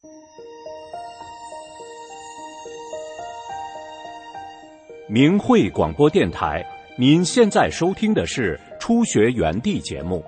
明慧广播电台，您现在收听的是初学园地节目。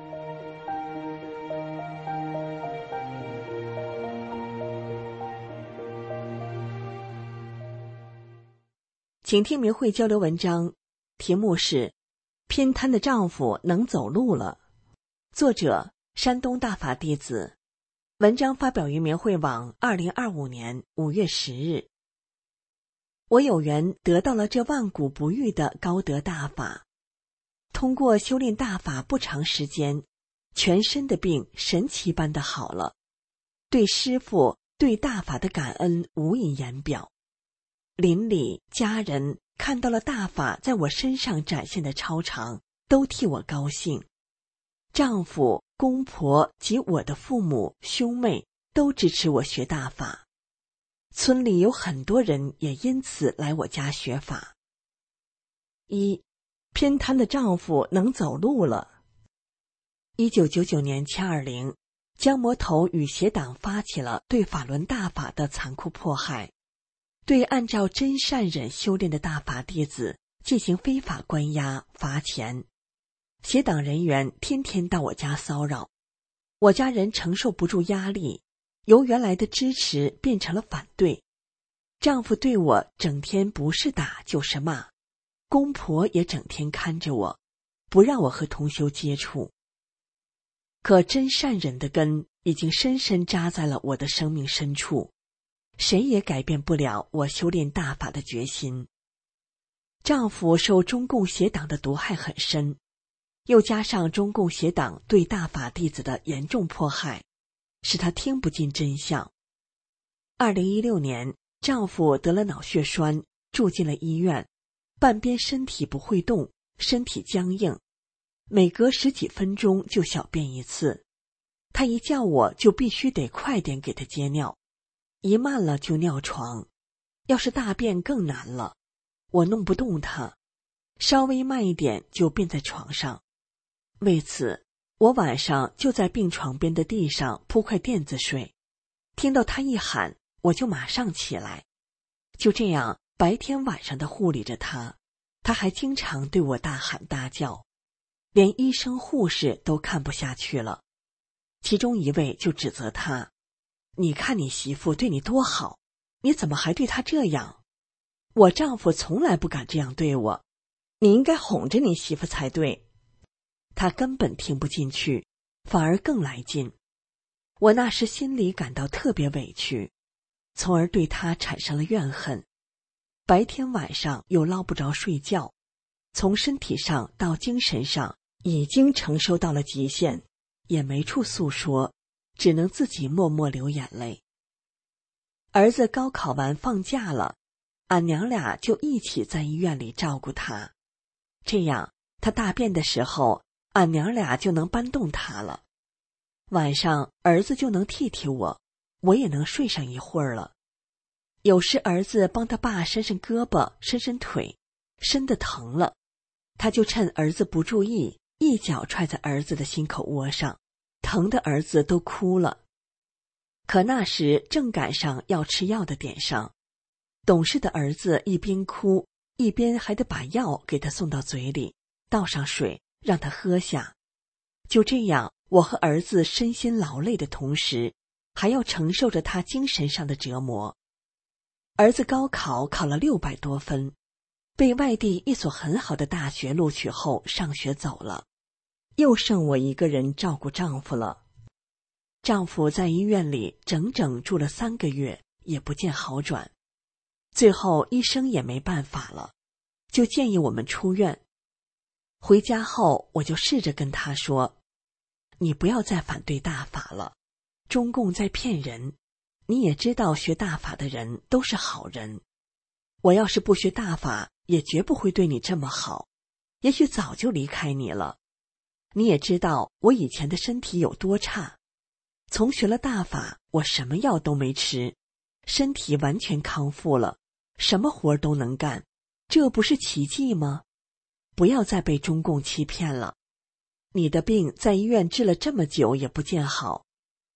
请听明慧交流文章，题目是偏瘫的丈夫能走路了，作者山东大法弟子，文章发表于明慧网2025年5月10日。我有缘得到了这万古不遇的高德大法，通过修炼大法不长时间，全身的病神奇般的好了，对师父对大法的感恩无以言表。邻里家人看到了大法在我身上展现的超常，都替我高兴。丈夫、公婆及我的父母、兄妹都支持我学大法。村里有很多人也因此来我家学法。1. 偏瘫的丈夫能走路了。1999年720，江魔头与邪党发起了对法轮大法的残酷迫害，对按照真善忍修炼的大法弟子进行非法关押、罚钱。邪党人员天天到我家骚扰，我家人承受不住压力，由原来的支持变成了反对。丈夫对我整天不是打就是骂，公婆也整天看着我，不让我和同修接触。可真善忍的根已经深深扎在了我的生命深处，谁也改变不了我修炼大法的决心。丈夫受中共邪党的毒害很深，又加上中共邪党对大法弟子的严重迫害，使他听不进真相。2016年，丈夫得了脑血栓，住进了医院，半边身体不会动，身体僵硬，每隔10几分钟就小便一次。他一叫我就必须得快点给他接尿，一慢了就尿床，要是大便更难了，我弄不动他，稍微慢一点就便在床上。为此，我晚上就在病床边的地上铺块垫子睡，听到他一喊，我就马上起来。就这样白天晚上的护理着他，他还经常对我大喊大叫，连医生护士都看不下去了。其中一位就指责他，你看你媳妇对你多好，你怎么还对她这样？我丈夫从来不敢这样对我，你应该哄着你媳妇才对。他根本听不进去，反而更来劲。我那时心里感到特别委屈，从而对他产生了怨恨。白天晚上又捞不着睡觉，从身体上到精神上已经承受到了极限，也没处诉说，只能自己默默流眼泪。儿子高考完放假了，俺娘俩就一起在医院里照顾他，这样他大便的时候，俺娘俩就能搬动他了。晚上儿子就能替替我，我也能睡上一会儿了。有时儿子帮他爸伸伸胳膊伸伸腿，伸得疼了，他就趁儿子不注意，一脚踹在儿子的心口窝上，疼得儿子都哭了。可那时正赶上要吃药的点上，懂事的儿子一边哭一边还得把药给他送到嘴里，倒上水让他喝下。就这样，我和儿子身心劳累的同时，还要承受着他精神上的折磨。儿子高考考了600多分，被外地一所很好的大学录取后上学走了，又剩我一个人照顾丈夫了。丈夫在医院里整整住了3个月，也不见好转。最后医生也没办法了，就建议我们出院。回家后我就试着跟他说，你不要再反对大法了，中共在骗人，你也知道学大法的人都是好人，我要是不学大法也绝不会对你这么好，也许早就离开你了。你也知道我以前的身体有多差，从学了大法，我什么药都没吃，身体完全康复了，什么活都能干，这不是奇迹吗？不要再被中共欺骗了。你的病在医院治了这么久也不见好，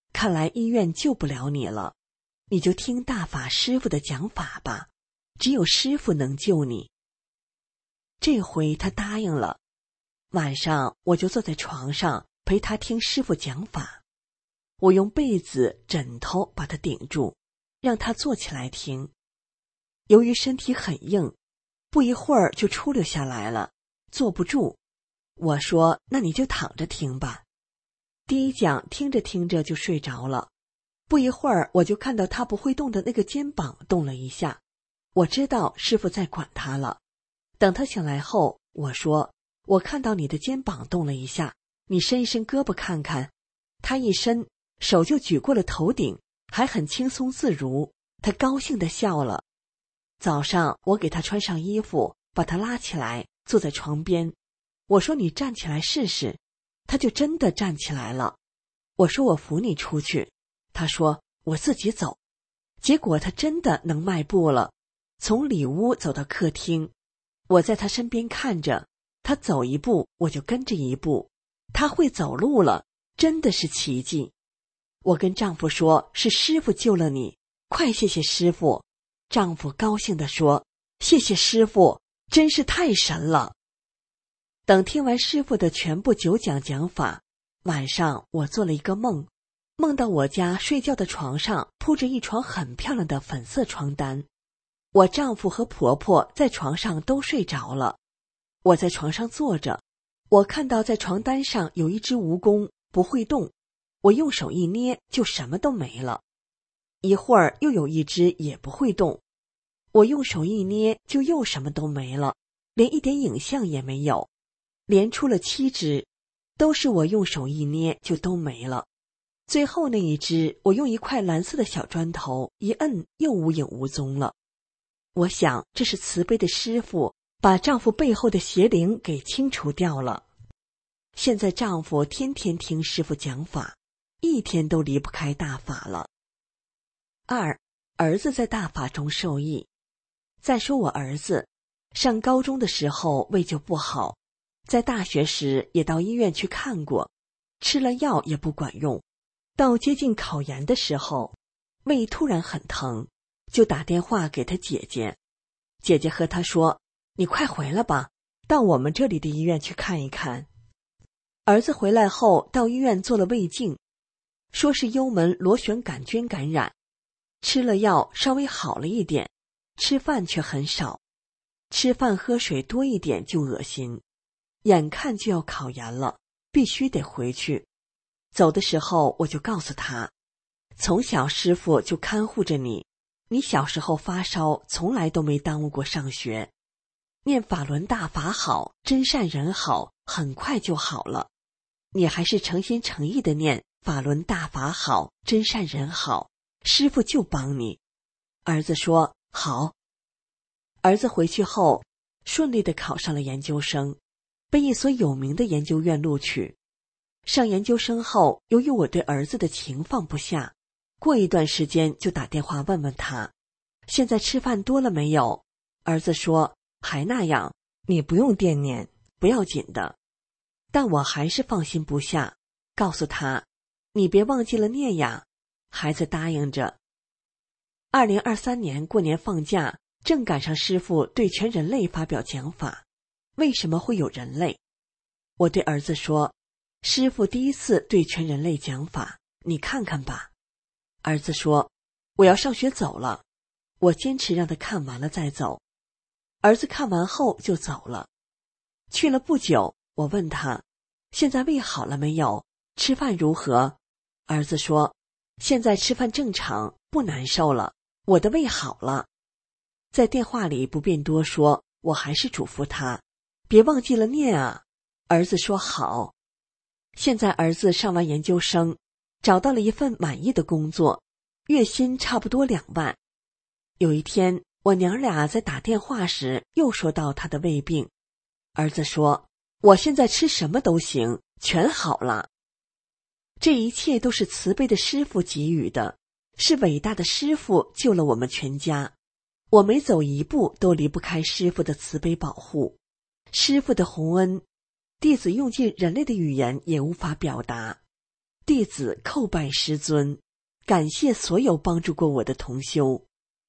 看来医院救不了你了，你就听大法师父的讲法吧，只有师父能救你。这回他答应了，晚上我就坐在床上陪他听师父讲法。我用被子、枕头把他顶住，让他坐起来听。由于身体很硬，不一会儿就出溜下来了，坐不住。我说：“那你就躺着听吧。”第一讲听着听着就睡着了。不一会儿，我就看到他不会动的那个肩膀动了一下，我知道师父在管他了。等他醒来后，我说：“我看到你的肩膀动了一下，你伸一伸胳膊看看。”他一伸，手就举过了头顶，还很轻松自如。他高兴地笑了。早上我给他穿上衣服，把他拉起来，坐在床边。我说：“你站起来试试。”他就真的站起来了。我说：“我扶你出去。”他说：“我自己走。”结果他真的能迈步了，从里屋走到客厅。我在他身边看着，他走一步我就跟着一步。他会走路了，真的是奇迹。我跟丈夫说：“是师父救了你，快谢谢师父。”丈夫高兴地说：“谢谢师父，真是太神了。”等听完师父的全部9讲讲法，晚上我做了一个梦，梦到我家睡觉的床上铺着一床很漂亮的粉色床单。我丈夫和婆婆在床上都睡着了，我在床上坐着。我看到在床单上有一只蜈蚣，不会动，我用手一捏就什么都没了。一会儿又有一只也不会动，我用手一捏就又什么都没了，连一点影像也没有。连出了7只，都是我用手一捏就都没了。最后那一只，我用一块蓝色的小砖头一摁，又无影无踪了。我想这是慈悲的师父把丈夫背后的邪灵给清除掉了。现在丈夫天天听师父讲法，一天都离不开大法了。2. 儿子在大法中受益。再说我儿子，上高中的时候胃就不好，在大学时也到医院去看过，吃了药也不管用。到接近考研的时候，胃突然很疼，就打电话给他姐姐。姐姐和他说：“你快回来吧，到我们这里的医院去看一看。”儿子回来后到医院做了胃镜，说是幽门螺旋杆菌感染，吃了药稍微好了一点，吃饭却很少，吃饭喝水多一点就恶心。眼看就要考研了，必须得回去。走的时候我就告诉他，从小师父就看护着你，你小时候发烧从来都没耽误过上学，念法轮大法好，真善人好，很快就好了。你还是诚心诚意的念法轮大法好，真善人好，师父就帮你。儿子说好。儿子回去后顺利地考上了研究生，被一所有名的研究院录取。上研究生后，由于我对儿子的情放不下，过一段时间就打电话问问他，现在吃饭多了没有？儿子说还那样，你不用惦念，不要紧的。但我还是放心不下，告诉他，你别忘记了念呀。孩子答应着。2023年过年放假，正赶上师父对全人类发表讲法，为什么会有人类？我对儿子说，师父第一次对全人类讲法，你看看吧。儿子说，我要上学走了。我坚持让他看完了再走。儿子看完后就走了。去了不久，我问他，现在胃好了没有？吃饭如何？儿子说，现在吃饭正常，不难受了，我的胃好了。在电话里不便多说，我还是嘱咐他，别忘记了念啊。儿子说好。现在儿子上完研究生，找到了一份满意的工作，月薪差不多2万。有一天，我娘俩在打电话时又说到他的胃病。儿子说，我现在吃什么都行，全好了。这一切都是慈悲的师父给予的，是伟大的师父救了我们全家。我每走一步都离不开师父的慈悲保护，师父的宏恩，弟子用尽人类的语言也无法表达。 弟子叩拜师尊，感谢所有帮助过我的同修。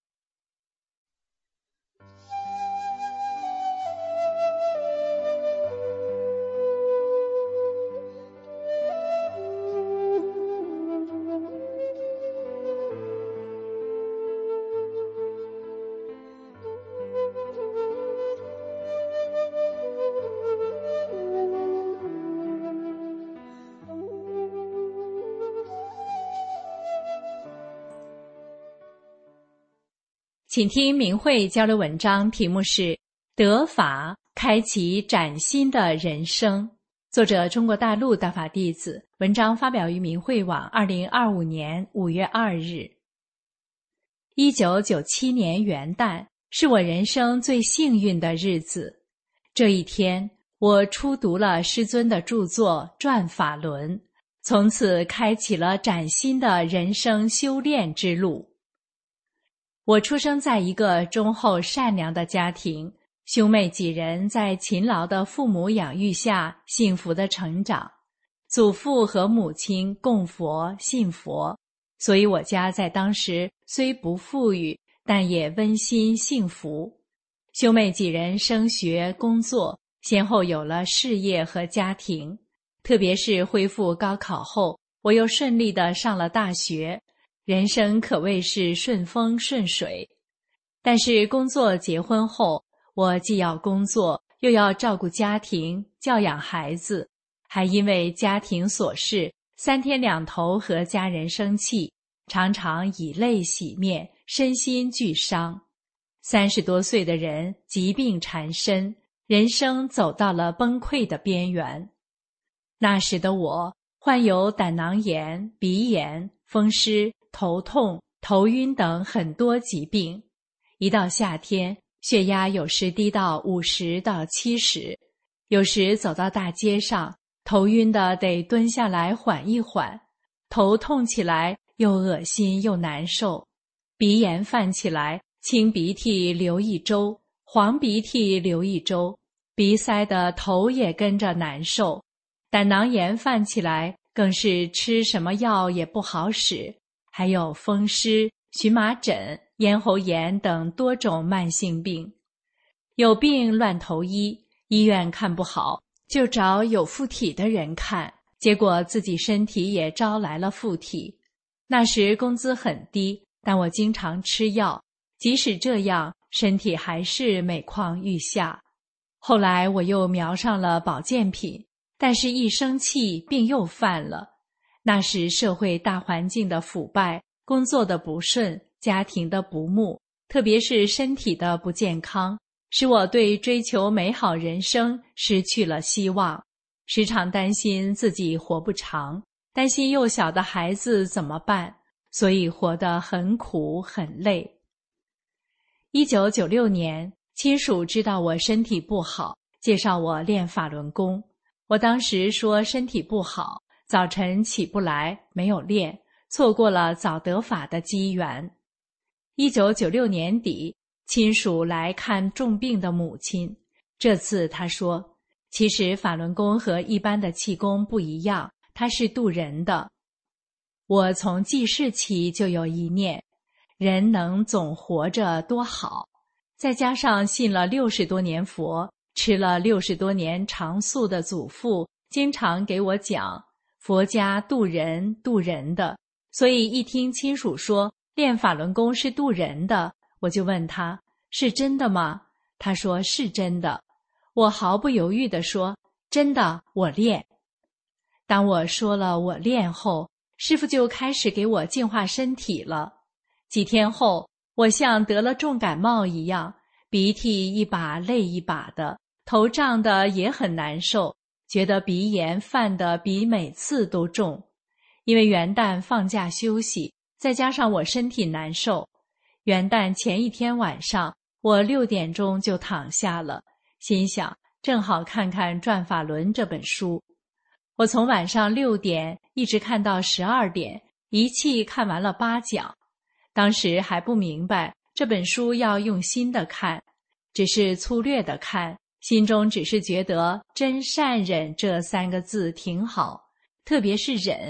请听明慧交流文章，题目是得法开启崭新的人生，作者中国大陆大法弟子，文章发表于明慧网2025年5月2日。1997年元旦是我人生最幸运的日子，这一天我初读了师尊的著作《转法轮》，从此开启了崭新的人生修炼之路。我出生在一个忠厚善良的家庭，兄妹几人在勤劳的父母养育下幸福的成长。祖父和母亲供佛信佛，所以我家在当时虽不富裕，但也温馨幸福。兄妹几人升学工作，先后有了事业和家庭。特别是恢复高考后，我又顺利地上了大学。人生可谓是顺风顺水，但是工作结婚后，我既要工作，又要照顾家庭，教养孩子，还因为家庭琐事，三天两头和家人生气，常常以泪洗面，身心俱伤。30多岁的人疾病缠身，人生走到了崩溃的边缘。那时的我患有胆囊炎、鼻炎、风湿、头痛、头晕等很多疾病，一到夏天，血压有时低到50到70，有时走到大街上，头晕的得蹲下来缓一缓，头痛起来又恶心又难受，鼻炎犯起来，清鼻涕流一周，黄鼻涕流一周，鼻塞的头也跟着难受，胆囊炎犯起来，更是吃什么药也不好使。还有风湿、荨麻疹、咽喉炎等多种慢性病。有病乱投医，医院看不好，就找有附体的人看，结果自己身体也招来了附体。那时工资很低，但我经常吃药，即使这样，身体还是每况愈下。后来我又瞄上了保健品，但是一生气病又犯了。那时社会大环境的腐败，工作的不顺，家庭的不睦，特别是身体的不健康，使我对追求美好人生失去了希望，时常担心自己活不长，担心幼小的孩子怎么办，所以活得很苦很累。1996年，亲属知道我身体不好，介绍我练法轮功。我当时说身体不好，早晨起不来，没有练，错过了早得法的机缘。1996年底，亲属来看重病的母亲。这次他说，其实法轮功和一般的气功不一样，它是渡人的。我从记事起就有一念，人能总活着多好。再加上信了60多年佛，吃了60多年长素的祖父经常给我讲佛家渡人渡人的，所以一听亲属说练法轮功是渡人的，我就问他是真的吗？他说是真的。我毫不犹豫地说真的，我练。当我说了我练后，师父就开始给我净化身体了。几天后，我像得了重感冒一样，鼻涕一把泪一把的，头胀得也很难受，觉得鼻炎犯得比每次都重。因为元旦放假休息，再加上我身体难受，元旦前一天晚上，我6点钟就躺下了，心想正好看看《转法轮》这本书。我从晚上6点一直看到12点，一气看完了8讲。当时还不明白这本书要用心的看，只是粗略的看，心中只是觉得真善忍这3个字挺好，特别是忍，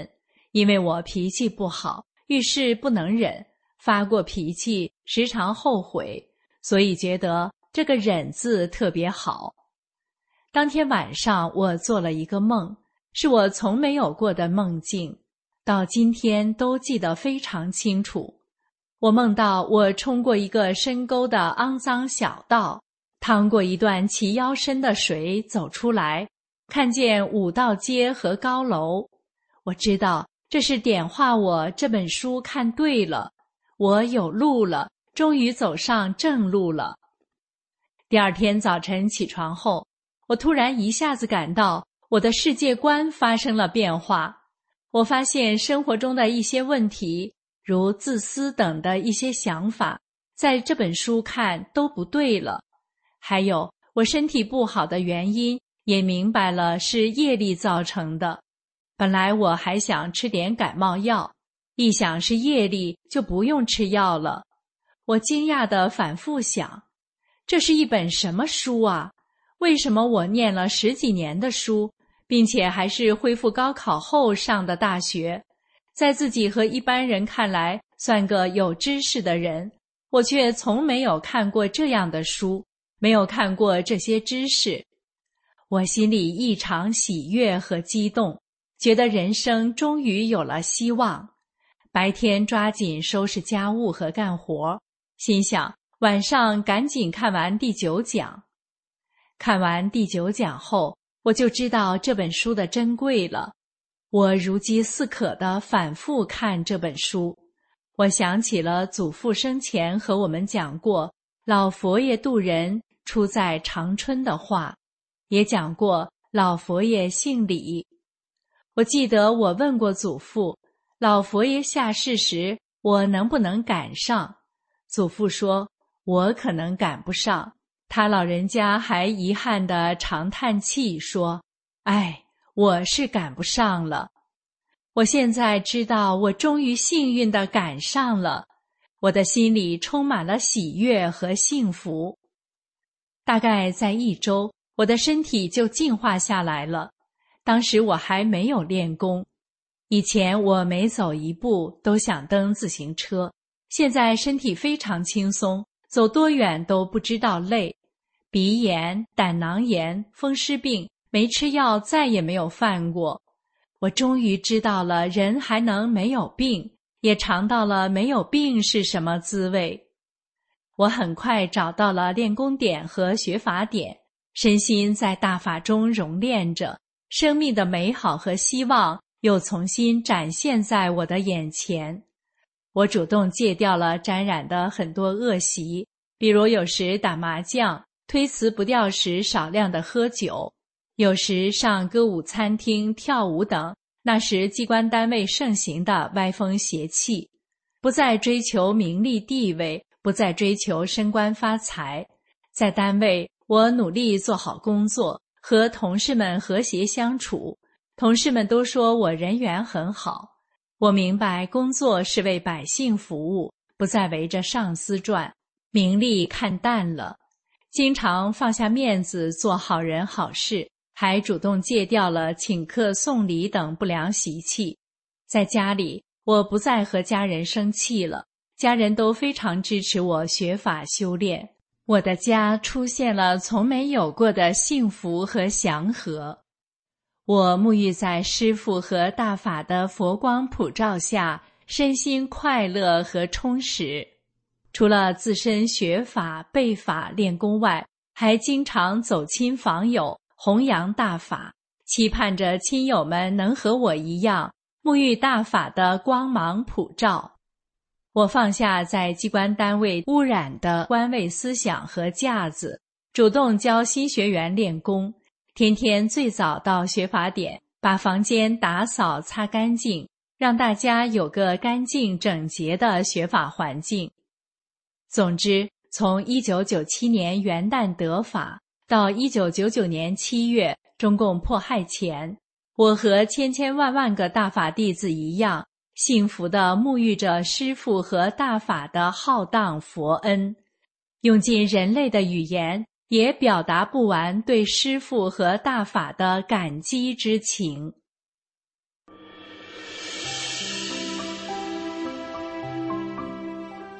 因为我脾气不好，遇事不能忍，发过脾气时常后悔，所以觉得这个忍字特别好。当天晚上我做了一个梦，是我从没有过的梦境，到今天都记得非常清楚。我梦到我冲过一个深沟的肮脏小道，趟过一段齐腰深的水走出来，看见5道街和高楼。我知道这是点化我这本书看对了，我有路了，终于走上正路了。第二天早晨起床后，我突然一下子感到我的世界观发生了变化。我发现生活中的一些问题，如自私等的一些想法，在这本书看都不对了。还有我身体不好的原因，也明白了是业力造成的。本来我还想吃点感冒药，一想是业力就不用吃药了。我惊讶地反复想，这是一本什么书啊？为什么我念了10几年的书，并且还是恢复高考后上的大学，在自己和一般人看来算个有知识的人，我却从没有看过这样的书，没有看过这些知识。我心里异常喜悦和激动，觉得人生终于有了希望。白天抓紧收拾家务和干活，心想晚上赶紧看完第9讲。看完第9讲后，我就知道这本书的珍贵了。我如饥似渴地反复看这本书。我想起了祖父生前和我们讲过老佛爷渡人出在长春的话，也讲过老佛爷姓李。我记得我问过祖父，老佛爷下世时我能不能赶上？祖父说，我可能赶不上。他老人家还遗憾地长叹气说，哎，我是赶不上了。我现在知道我终于幸运地赶上了，我的心里充满了喜悦和幸福。大概在1周，我的身体就净化下来了。当时我还没有练功，以前我每走一步都想蹬自行车，现在身体非常轻松，走多远都不知道累。鼻炎、胆囊炎、风湿病，没吃药再也没有犯过。我终于知道了人还能没有病，也尝到了没有病是什么滋味。我很快找到了练功点和学法点，身心在大法中熔炼着，生命的美好和希望又重新展现在我的眼前。我主动戒掉了沾染的很多恶习，比如有时打麻将，推辞不掉时少量的喝酒，有时上歌舞餐厅跳舞等，那时机关单位盛行的歪风邪气。不再追求名利地位，不再追求升官发财。在单位，我努力做好工作，和同事们和谐相处。同事们都说我人缘很好。我明白工作是为百姓服务，不再围着上司转，名利看淡了。经常放下面子做好人好事，还主动戒掉了请客送礼等不良习气。在家里，我不再和家人生气了，家人都非常支持我学法修炼。我的家出现了从没有过的幸福和祥和。我沐浴在师父和大法的佛光普照下，身心快乐和充实。除了自身学法、背法、练功外，还经常走亲访友，弘扬大法，期盼着亲友们能和我一样，沐浴大法的光芒普照。我放下在机关单位污染的官位思想和架子，主动教新学员练功，天天最早到学法点，把房间打扫擦干净，让大家有个干净整洁的学法环境。总之，从1997年元旦得法到1999年7月中共迫害前，我和千千万万个大法弟子一样，幸福地沐浴着师父和大法的浩荡佛恩，用尽人类的语言也表达不完对师父和大法的感激之情。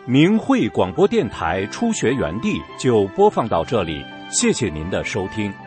明慧广播电台初学园地就播放到这里，谢谢您的收听。